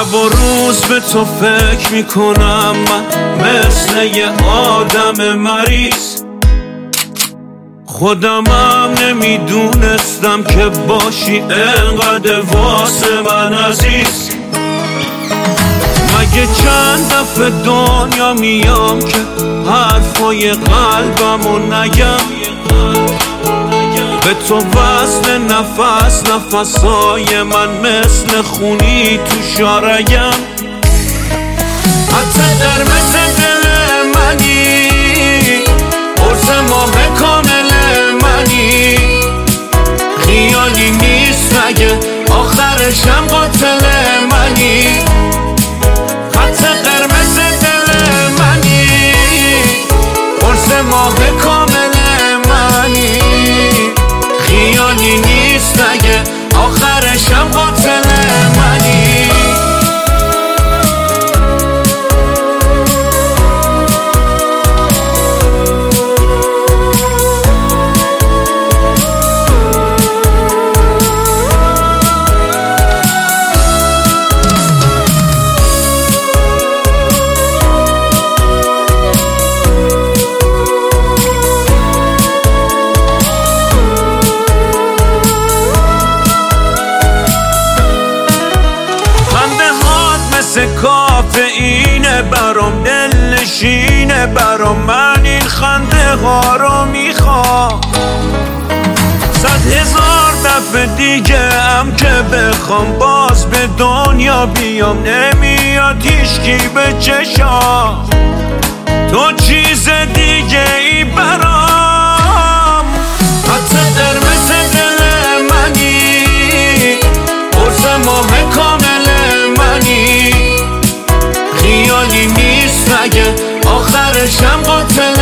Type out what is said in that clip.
شب و روز به تو فکر میکنم من مثل یه آدم مریض. خودمم نمیدونستم که باشی انقدر واسه من عزیز. مگه چند دفعه دنیا میام که حرفای قلبمو نگم، به تو وصل نفس نفسای من مثل خونی تو شارگم. حتی در مثل دل منی، قرص ماه کامل منی، خیالی نیست مگه آخرشم قاتل منی. حتی قرمز دل منی، قرص ماه کامل منی، خیالی نیست مگه آخرشم قاتل منی. کافئینه برام، دلنشینه برام، من این خنده ها رو میخوام 100,000 دفعه دیگه هم که بخوام باز به دنیا بیام. نمیاد هیچکی به چشام، تو چیز دیگه ای برام. حتی در مثل دل منی، قرص ماه کامل منی، خیالی نیست مگه آخرشم قاتل